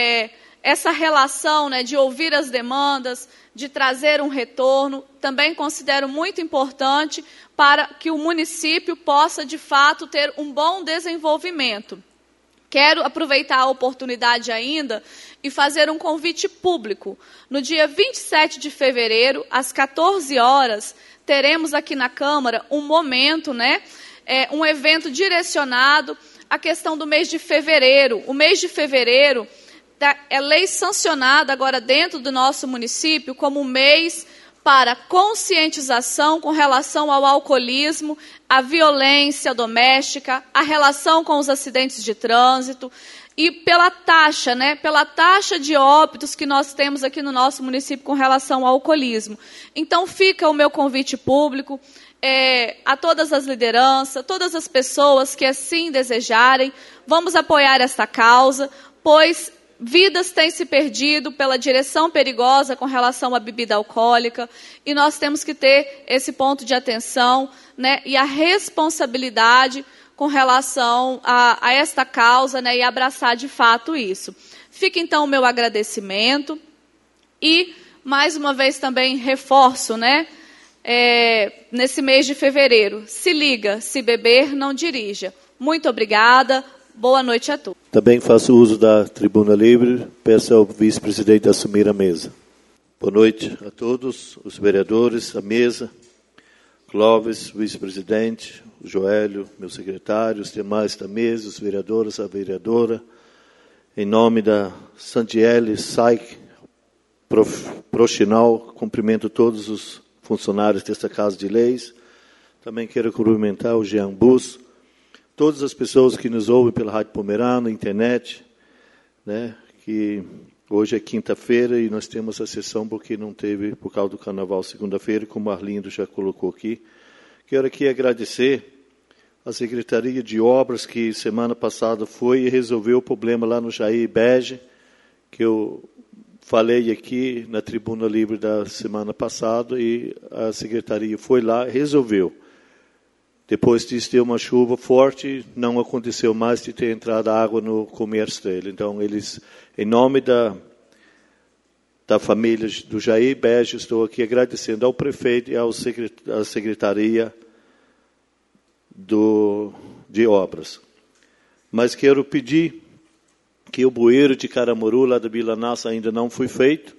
essa relação, né, de ouvir as demandas, de trazer um retorno, também considero muito importante para que o município possa, de fato, ter um bom desenvolvimento. Quero aproveitar a oportunidade ainda e fazer um convite público. No dia 27 de fevereiro, às 14 horas, teremos aqui na Câmara um momento, né, um evento direcionado à questão do mês de fevereiro. O mês de fevereiro é lei sancionada agora dentro do nosso município como mês para conscientização com relação ao alcoolismo, à violência doméstica, a relação com os acidentes de trânsito e pela taxa, né, pela taxa de óbitos que nós temos aqui no nosso município com relação ao alcoolismo. Então fica o meu convite público a todas as lideranças, todas as pessoas que assim desejarem, vamos apoiar esta causa, pois vidas têm se perdido pela direção perigosa com relação à bebida alcoólica, e nós temos que ter esse ponto de atenção, né, e a responsabilidade com relação a esta causa, né, e abraçar de fato isso. Fica então o meu agradecimento e, mais uma vez, também reforço, né, nesse mês de fevereiro, se liga, se beber, não dirija. Muito obrigada. Boa noite a todos. Também faço uso da tribuna livre, peço ao vice-presidente assumir a mesa. Boa noite a todos, os vereadores, a mesa, Clóvis, vice-presidente, o Joélio, meu secretário, os demais da mesa, os vereadores, a vereadora, em nome da Santiele Saik, Prochinal, cumprimento todos os funcionários desta Casa de Leis. Também quero cumprimentar o Jean Bus, todas as pessoas que nos ouvem pela Rádio Pomerana, na internet, né, que hoje é quinta-feira e nós temos a sessão porque não teve, por causa do Carnaval, segunda-feira, como o Arlindo já colocou aqui. Quero aqui agradecer a Secretaria de Obras que semana passada foi e resolveu o problema lá no Jair Bege, que eu falei aqui na Tribuna Livre da semana passada, e a secretaria foi lá, resolveu. Depois disso, deu uma chuva forte, não aconteceu mais de ter entrado água no comércio dele. Então, eles, em nome da família do Jair Beja, estou aqui agradecendo ao prefeito e à secretaria de obras. Mas quero pedir que o bueiro de Caramuru, lá da Vila Nassa, ainda não foi feito.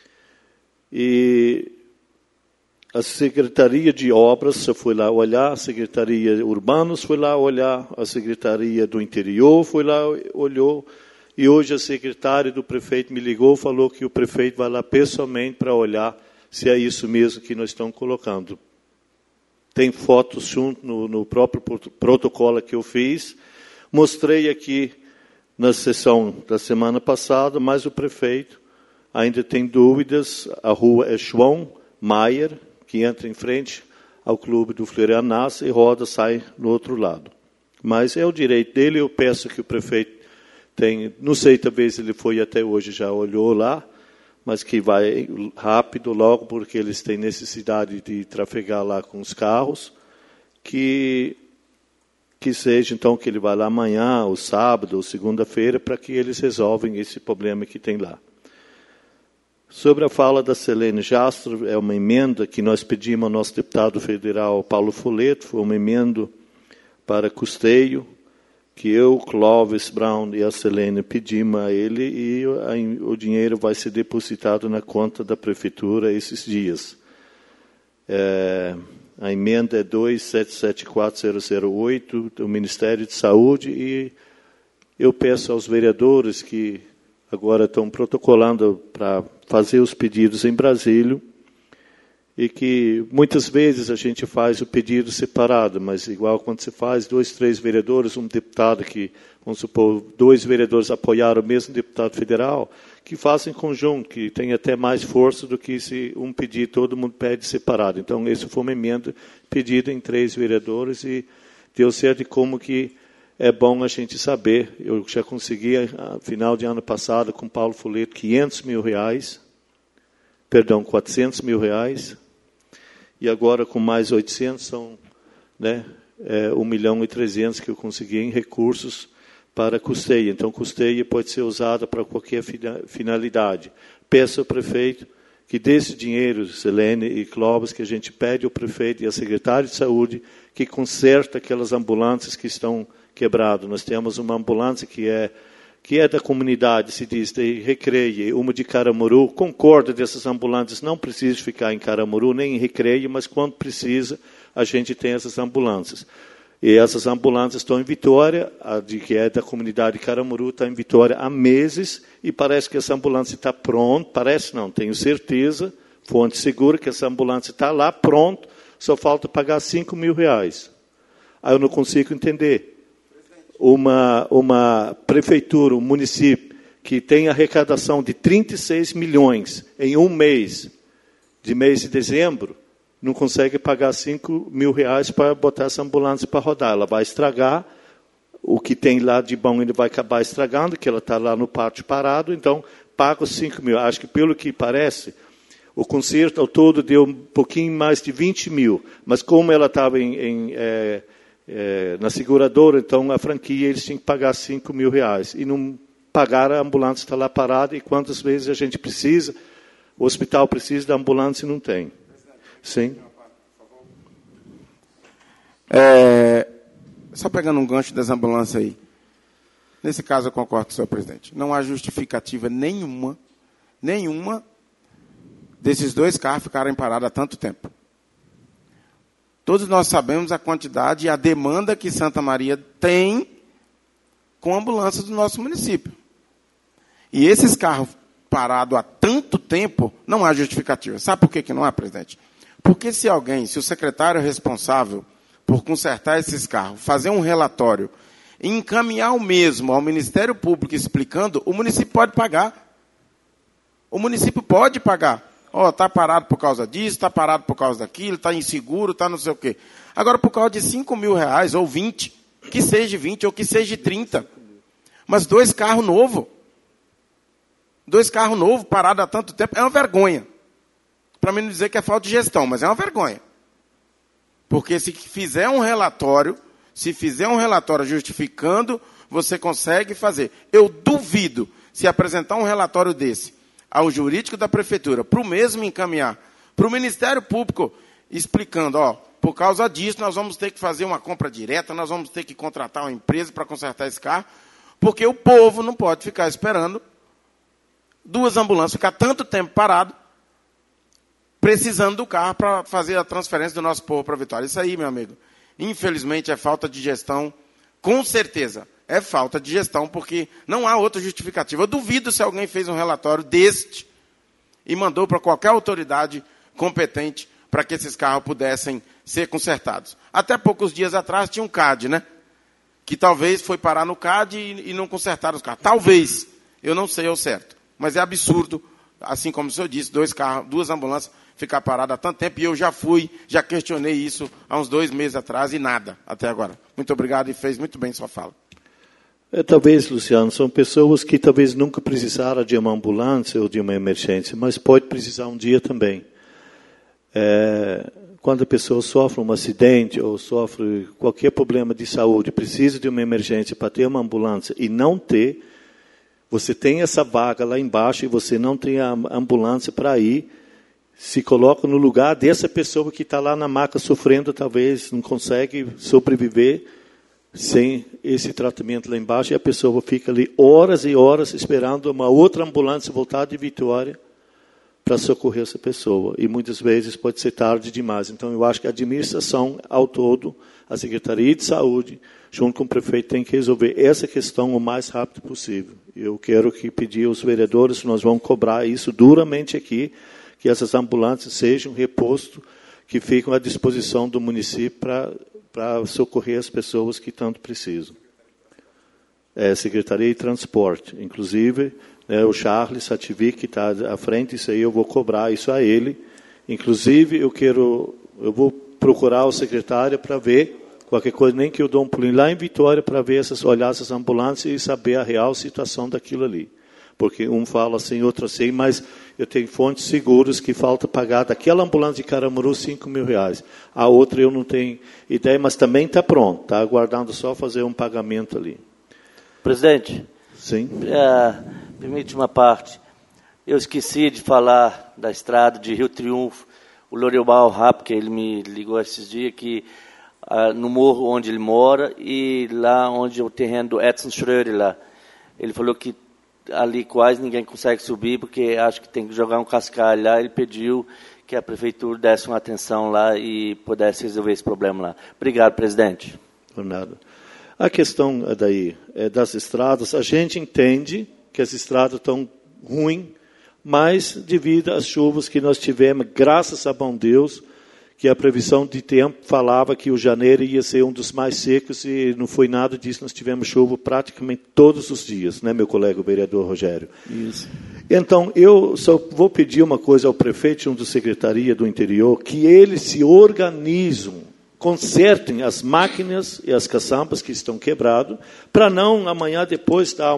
E a Secretaria de Obras foi lá olhar, a Secretaria Urbanos foi lá olhar, a Secretaria do Interior foi lá, olhou, e hoje a secretária do prefeito me ligou, falou que o prefeito vai lá pessoalmente para olhar se é isso mesmo que nós estamos colocando. Tem fotos junto no próprio protocolo que eu fiz. Mostrei aqui na sessão da semana passada, mas o prefeito ainda tem dúvidas. A rua é João Maier, que entra em frente ao clube do Florianópolis e roda, sai no outro lado. Mas é o direito dele, eu peço que o prefeito tenha, não sei, talvez ele foi até hoje, já olhou lá, mas que vai rápido logo, porque eles têm necessidade de trafegar lá com os carros, que seja, então, que ele vá lá amanhã, ou sábado, ou segunda-feira, para que eles resolvem esse problema que tem lá. Sobre a fala da Selene Jastro, é uma emenda que nós pedimos ao nosso deputado federal Paulo Folleto, foi uma emenda para custeio, que eu, Clóvis Brown e a Selene pedimos a ele, e o dinheiro vai ser depositado na conta da prefeitura esses dias. A emenda é 2774008 do Ministério de Saúde, e eu peço aos vereadores que agora estão protocolando para fazer os pedidos em Brasília, e que muitas vezes a gente faz o pedido separado, mas igual quando você faz 2, 3 vereadores, um deputado que, vamos supor, 2 vereadores apoiaram o mesmo deputado federal, que façam em conjunto, que tem até mais força do que se um pedir, todo mundo pede separado. Então, esse foi uma emenda pedida em 3 vereadores, e deu certo. E como que é bom a gente saber, eu já consegui, no final de ano passado, com Paulo Folleto, R$400 mil, e agora com mais 800, são 1.300.000 que eu consegui em recursos para custeio. Então, custeio pode ser usado para qualquer finalidade. Peço ao prefeito que desse dinheiro, Selene e Clóvis, que a gente pede ao prefeito e ao secretário de saúde que conserta aquelas ambulâncias que estão quebradas. Nós temos uma ambulância que é da comunidade, se diz, de Recreio, uma de Caramuru. Concordo dessas ambulâncias, não precisa ficar em Caramuru, nem em Recreio, mas quando precisa, a gente tem essas ambulâncias. E essas ambulâncias estão em Vitória, a que é da comunidade de Caramuru está em Vitória há meses, e parece que essa ambulância está pronta, parece não, tenho certeza, fonte segura, que essa ambulância está lá, pronto, só falta pagar R$5 mil. Aí eu não consigo entender. Uma prefeitura, um município, que tem arrecadação de 36 milhões em um mês, de mês de dezembro, não consegue pagar R$5 mil para botar essa ambulância para rodar. Ela vai estragar, o que tem lá de bom ele vai acabar estragando, que ela está lá no pátio parado, então paga os R$5 mil. Acho que, pelo que parece, o conserto ao todo deu um pouquinho mais de 20 mil, mas como ela estava na seguradora, então a franquia eles tinham que pagar R$5 mil, e não pagaram, a ambulância está lá parada, e quantas vezes a gente precisa, o hospital precisa da ambulância e não tem. Sim. Só pegando um gancho das ambulâncias aí. Nesse caso eu concordo com o senhor presidente. Não há justificativa nenhuma desses 2 carros ficarem parados há tanto tempo. Todos nós sabemos a quantidade e a demanda que Santa Maria tem com ambulâncias do nosso município. E esses carros parados há tanto tempo, não há justificativa. Sabe por que não há, presidente? Porque se o secretário responsável por consertar esses carros, fazer um relatório e encaminhar o mesmo ao Ministério Público explicando, o município pode pagar. O município pode pagar. Está parado por causa disso, está parado por causa daquilo, está inseguro, está não sei o quê. Agora, por causa de R$5 mil, ou 20, que seja 20, ou que seja 30. Mas 2 carros novos. 2 carros novos parados há tanto tempo é uma vergonha. Para mim não dizer que é falta de gestão, mas é uma vergonha. Porque se fizer um relatório justificando, você consegue fazer. Eu duvido, se apresentar um relatório desse ao jurídico da prefeitura, para o mesmo encaminhar para o Ministério Público, explicando, por causa disso nós vamos ter que fazer uma compra direta, nós vamos ter que contratar uma empresa para consertar esse carro, porque o povo não pode ficar esperando 2 ambulâncias, ficar tanto tempo parado, precisando do carro para fazer a transferência do nosso povo para a Vitória. Isso aí, meu amigo, infelizmente é falta de gestão, com certeza. É falta de gestão, porque não há outra justificativa. Eu duvido se alguém fez um relatório deste e mandou para qualquer autoridade competente para que esses carros pudessem ser consertados. Até poucos dias atrás tinha um CAD, né? Que talvez foi parar no CAD e não consertaram os carros. Talvez, eu não sei ao certo. Mas é absurdo, assim como o senhor disse, 2 carros, 2 ambulâncias ficar paradas há tanto tempo. E eu já questionei isso há uns 2 meses atrás e nada até agora. Muito obrigado e fez muito bem sua fala. Talvez, Luciano, são pessoas que talvez nunca precisaram de uma ambulância ou de uma emergência, mas pode precisar um dia também. Quando a pessoa sofre um acidente ou sofre qualquer problema de saúde, precisa de uma emergência para ter uma ambulância e não ter, você tem essa vaga lá embaixo e você não tem a ambulância para ir, se coloca no lugar dessa pessoa que está lá na maca sofrendo, talvez não consegue sobreviver sem esse tratamento lá embaixo, e a pessoa fica ali horas e horas esperando uma outra ambulância voltar de Vitória para socorrer essa pessoa. E muitas vezes pode ser tarde demais. Então, eu acho que a administração ao todo, a Secretaria de Saúde, junto com o prefeito, tem que resolver essa questão o mais rápido possível. Eu quero pedir aos vereadores, nós vamos cobrar isso duramente aqui, que essas ambulâncias sejam repostos, que ficam à disposição do município para socorrer as pessoas que tanto precisam. Secretaria de Transporte, inclusive, o Charles Sativik, que está à frente, isso aí eu vou cobrar isso a ele. Inclusive, eu vou procurar o secretário para ver qualquer coisa, nem que eu dou um pulinho lá em Vitória para ver olhar essas ambulâncias e saber a real situação daquilo ali. Porque um fala assim, outro assim, mas eu tenho fontes seguras que falta pagar daquela ambulância de Caramuru R$5.000. A outra eu não tenho ideia, mas também está pronto, está aguardando só fazer um pagamento ali. Presidente. Sim. Permite uma parte. Eu esqueci de falar da estrada de Rio Triunfo, o Loriobal Rap, que ele me ligou esses dias, que no morro onde ele mora e lá onde o terreno do Edson Schröder lá. Ele falou que ali quase ninguém consegue subir, porque acho que tem que jogar um cascalho lá. Ele pediu que a prefeitura desse uma atenção lá e pudesse resolver esse problema lá. Obrigado, presidente. Por nada. A questão das estradas, a gente entende que as estradas estão ruins, mas devido às chuvas que nós tivemos, graças a bom Deus, que a previsão de tempo falava que o janeiro ia ser um dos mais secos e não foi nada disso, nós tivemos chuva praticamente todos os dias, né, meu colega o vereador Rogério? Isso. Então, eu só vou pedir uma coisa ao prefeito junto da Secretaria do Interior, que eles se organizam, consertem as máquinas e as caçambas que estão quebradas, para não amanhã depois dar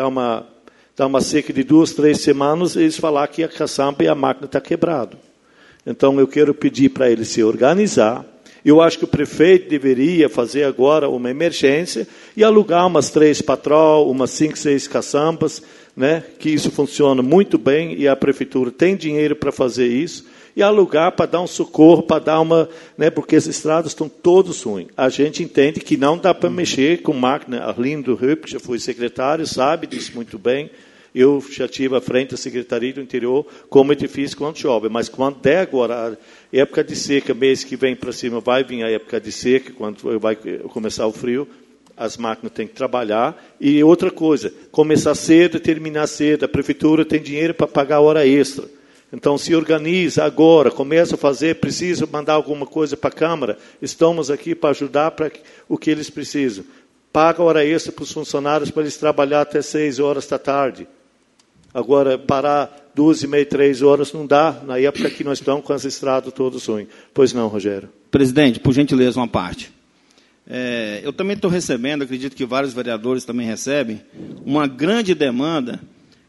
uma seca de 2, 3 semanas e eles falar que a caçamba e a máquina está quebrada. Então, eu quero pedir para ele se organizar. Eu acho que o prefeito deveria fazer agora uma emergência e alugar umas 3 patrol, umas 5, 6 caçambas, né, que isso funciona muito bem e a prefeitura tem dinheiro para fazer isso, e alugar para dar um socorro, para dar uma... Né, porque as estradas estão todas ruins. A gente entende que não dá para mexer com máquina. Arlindo Rupp, que já foi secretário, sabe disso muito bem. Eu já estive à frente da Secretaria do Interior, como é difícil quando chove. Mas quando der agora, a época de seca, mês que vem para cima, vai vir a época de seca, quando vai começar o frio, as máquinas têm que trabalhar. E outra coisa, começar cedo, terminar cedo. A prefeitura tem dinheiro para pagar hora extra. Então, se organiza agora, começa a fazer, precisa mandar alguma coisa para a Câmara, estamos aqui para ajudar para o que eles precisam. Paga hora extra para os funcionários para eles trabalhar até 6 horas da tarde. Agora, parar 2h30, 3 horas não dá, na época que nós estamos com as estradas todas ruins. Pois não, Rogério? Presidente, por gentileza, uma parte. Eu também estou recebendo, acredito que vários vereadores também recebem, uma grande demanda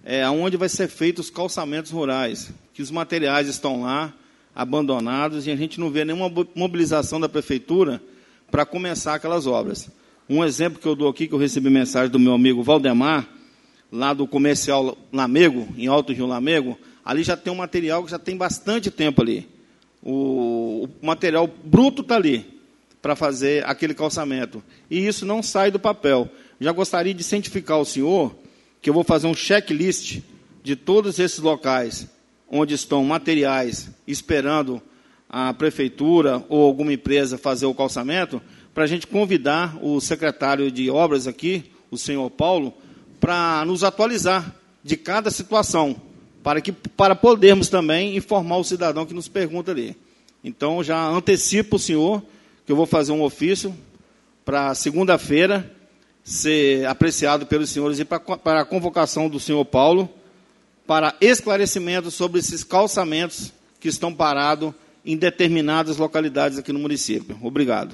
onde vai ser feitos os calçamentos rurais, que os materiais estão lá, abandonados, e a gente não vê nenhuma mobilização da prefeitura para começar aquelas obras. Um exemplo que eu dou aqui, que eu recebi mensagem do meu amigo Valdemar, lá do comercial Lamego, em Alto Rio Lamego, ali já tem um material que já tem bastante tempo ali. O material bruto está ali, para fazer aquele calçamento. E isso não sai do papel. Já gostaria de cientificar o senhor que eu vou fazer um checklist de todos esses locais onde estão materiais esperando a prefeitura ou alguma empresa fazer o calçamento, para a gente convidar o secretário de obras aqui, o senhor Paulo, para nos atualizar de cada situação, para podermos também informar o cidadão que nos pergunta ali. Então, já antecipo o senhor que eu vou fazer um ofício para segunda-feira ser apreciado pelos senhores e para a convocação do senhor Paulo para esclarecimento sobre esses calçamentos que estão parados em determinadas localidades aqui no município. Obrigado.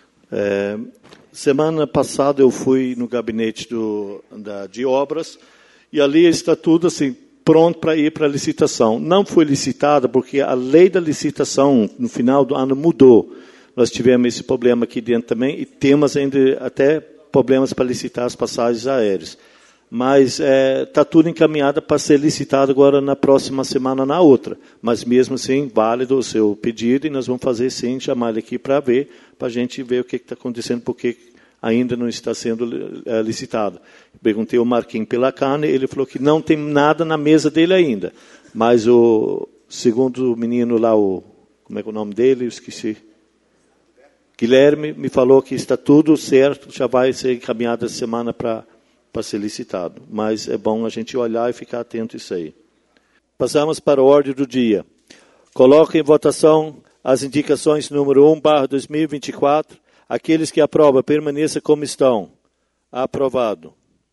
Semana passada eu fui no gabinete de obras e ali está tudo assim pronto para ir para a licitação. Não foi licitada porque a lei da licitação no final do ano mudou. Nós tivemos esse problema aqui dentro também e temos ainda até problemas para licitar as passagens aéreas. Mas está tudo encaminhado para ser licitado agora na próxima semana, na outra. Mas mesmo assim, válido o seu pedido e nós vamos fazer sim, chamar ele aqui para ver, para a gente ver o que está acontecendo, porque ainda não está sendo licitado. Perguntei ao Marquinhos Pelacane, ele falou que não tem nada na mesa dele ainda. Mas segundo o menino lá, como é que é o nome dele? Eu esqueci. Guilherme me falou que está tudo certo, já vai ser encaminhado essa semana para ser licitado. Mas é bom a gente olhar e ficar atento a isso aí. Passamos para a ordem do dia. Coloco em votação as indicações número 1/2024. Aqueles que aprovam, permaneça como estão. Aprovado.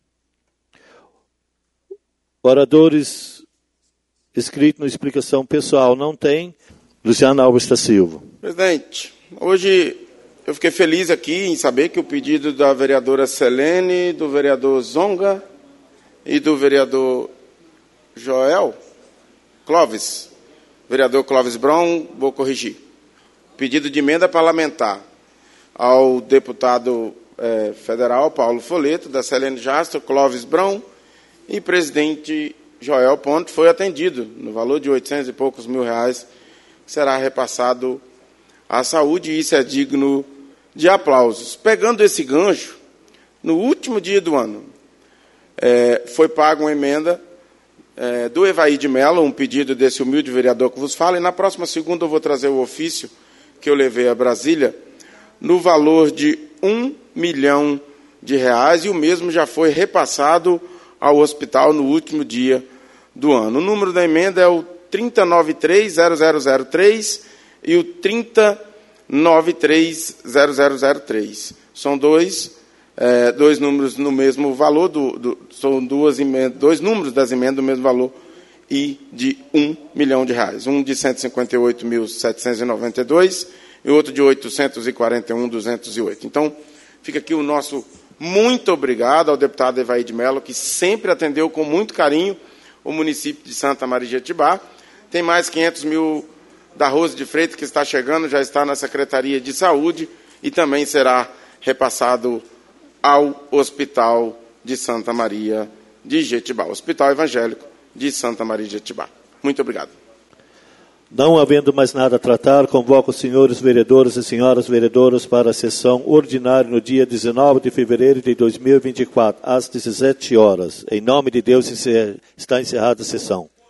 Oradores inscritos na explicação pessoal não tem. Luciano Alves da Silva. Presidente, hoje eu fiquei feliz aqui em saber que o pedido da vereadora Selene, do vereador Zonga e do vereador Joel Clóvis, vereador Clóvis Brown, vou corrigir. Pedido de emenda parlamentar ao deputado federal Paulo Foleto, da Selene Jastro, Clóvis Brown e presidente Joel Ponte foi atendido no valor de 800 e poucos mil reais, que será repassado à saúde, e isso é digno de aplausos. Pegando esse gancho, no último dia do ano, foi paga uma emenda do Evaí de Mello, um pedido desse humilde vereador que vos fala, e na próxima segunda eu vou trazer o ofício que eu levei a Brasília, no valor de R$1 milhão, e o mesmo já foi repassado ao hospital no último dia do ano. O número da emenda é o 3093-0003 e o 3093-0003. São dois números no mesmo valor, são dois números das emendas do mesmo valor e de R$1 milhão. Um de 158.792 e outro de 841.208. Então, fica aqui o nosso muito obrigado ao deputado Evaí de Mello, que sempre atendeu com muito carinho o município de Santa Maria de Jetibá. Tem mais 500 mil da Rose de Freitas que está chegando, já está na Secretaria de Saúde e também será repassado ao Hospital de Santa Maria de Jetibá, Hospital Evangélico de Santa Maria de Jetibá. Muito obrigado. Não havendo mais nada a tratar, convoco os senhores vereadores e senhoras vereadoras para a sessão ordinária no dia 19 de fevereiro de 2024, às 17 horas. Em nome de Deus, está encerrada a sessão.